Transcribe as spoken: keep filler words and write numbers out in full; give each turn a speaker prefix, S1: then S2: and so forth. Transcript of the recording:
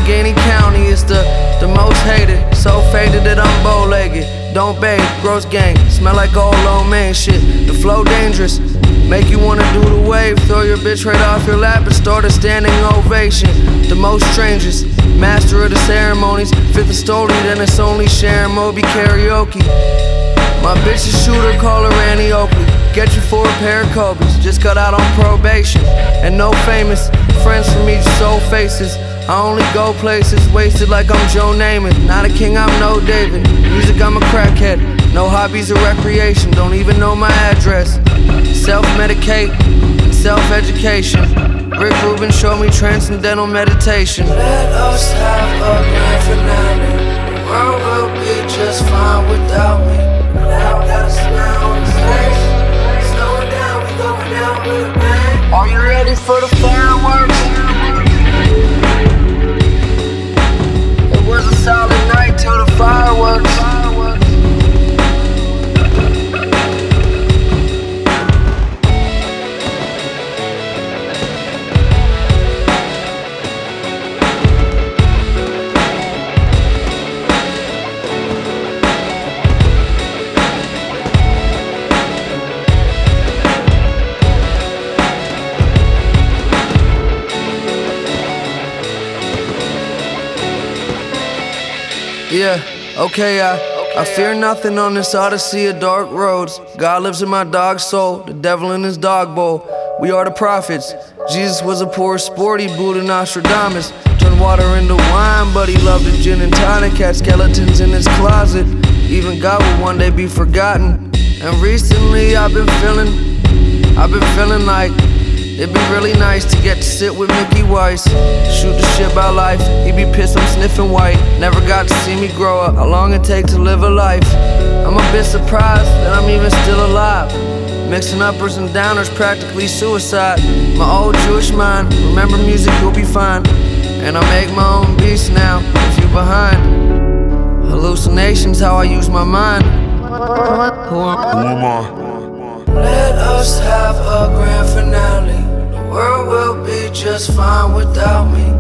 S1: Allegheny County is the, the most hated. So faded that I'm bow-legged. Don't bathe, gross gang, smell like old low man shit. The flow dangerous, make you wanna do the wave. Throw your bitch right off your lap and start a standing ovation. The most strangest, master of the ceremonies. Fifth and Stoli, then it's only Sharon Moby karaoke. My bitch is shooter, call her Annie Oakley. Get you for a pair of Kobe's, just got out on probation. And no famous friends from each soul faces. I only go places wasted like I'm Joe Namath. Not a king, I'm no David. Music, I'm a crackhead. No hobbies or recreation, don't even know my address. Self-medicate and self-education. Rick Rubin showed me transcendental meditation.
S2: Let us have a grand finale. The world will be just fine without me. Now got a smile on the face. Slow it down, we going out with a bang.
S1: Are you ready for the fireworks? It was a solid night till the fireworks. Yeah, okay, I, I fear nothing on this odyssey of dark roads. God lives in my dog's soul, the devil in his dog bowl. We are the prophets. Jesus was a poor sporty Buddha Nostradamus. Turned water into wine, but he loved a gin and tonic. Had skeletons in his closet. Even God will one day be forgotten. And recently I've been feeling, I've been feeling like it'd be really nice to get to sit with Mickey Weiss. Shoot the shit about life, he be pissed I'm sniffing white. Never got to see me grow up, how long it take to live a life. I'm a bit surprised that I'm even still alive. Mixing uppers and downers, practically suicide. My old Jewish mind, remember music, you'll be fine. And I make my own beats now, if you behind. Hallucinations, how I use my mind. Who am I?
S2: Let us have a grand finale. The world will be just fine without me.